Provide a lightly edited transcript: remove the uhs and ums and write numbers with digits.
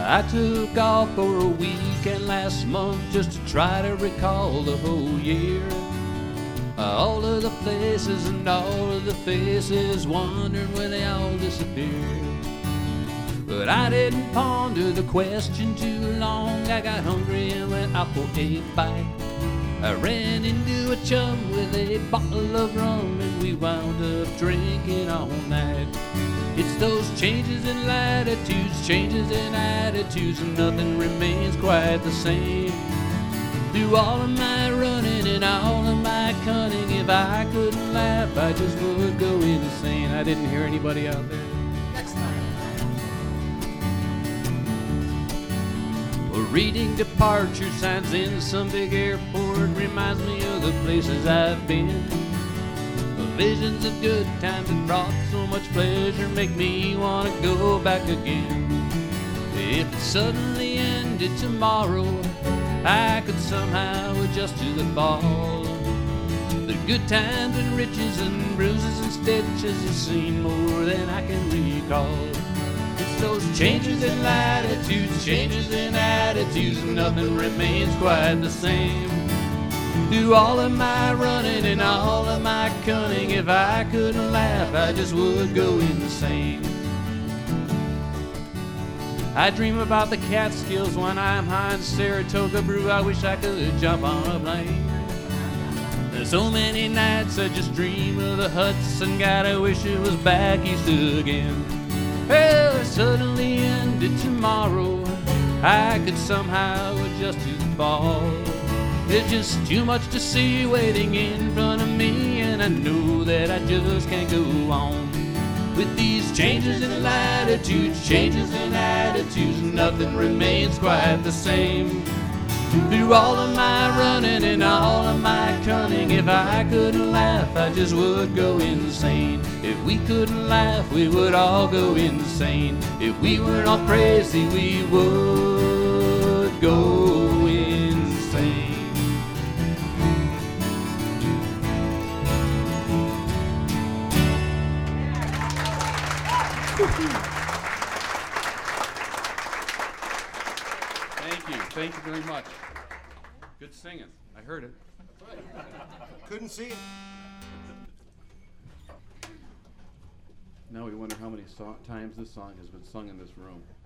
I took off for a weekend last month just to try to recall the whole year. All of the places and all of the faces, wondering where they all disappeared. But I didn't ponder the question too long. I got hungry and went out for a bite. I ran into a chum with a bottle of rum, and we wound up drinking all night. It's those changes in latitudes, changes in attitudes, and nothing remains quite the same. Through all of my running and all of my cunning, if I couldn't laugh, I just would go insane. I didn't hear anybody out there. Next time. Reading departure signs in some big airport reminds me of the places I've been. Visions of good times that brought so much pleasure make me want to go back again. If it suddenly ended tomorrow, I could somehow adjust to the fall. The good times and riches and bruises and stitches have seen more than I can recall. It's those changes in latitudes, changes in attitudes, and nothing remains quite the same. Through all of my running and all of my cunning, if I couldn't laugh, I just would go insane. I dream about the Catskills when I'm high in Saratoga Brew. I wish I could jump on a plane. There's so many nights I just dream of the Hudson. God, I wish it was back east again. Well, it suddenly ended tomorrow. I could somehow adjust to the fall. There's just too much to see waiting in front of me, and I know that I just can't go on. With these changes in latitudes, changes in attitudes, nothing remains quite the same. Through all of my running and all of my cunning, if I couldn't laugh, I just would go insane. If we couldn't laugh, we would all go insane. If we weren't all crazy, we would go insane. Thank you very much. Good singing. I heard it. Couldn't see it. Now we wonder how many times this song has been sung in this room.